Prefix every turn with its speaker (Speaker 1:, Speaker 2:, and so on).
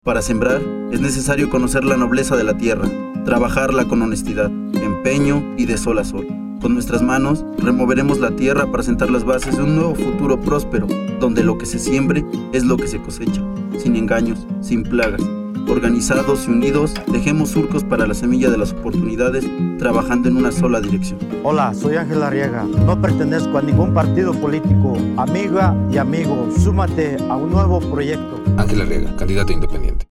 Speaker 1: Para sembrar, es necesario conocer la nobleza de la tierra, trabajarla con honestidad, empeño y de sol a sol. Con nuestras manos, removeremos la tierra para sentar las bases de un nuevo futuro próspero, donde lo que se siembre es lo que se cosecha, sin engaños, sin plagas. Organizados y unidos, dejemos surcos para la semilla de las oportunidades, trabajando en una sola dirección.
Speaker 2: Hola, soy Ángel Arriaga. No pertenezco a ningún partido político. Amiga y amigo, súmate a un nuevo proyecto.
Speaker 3: Ángel Arriaga, candidato independiente.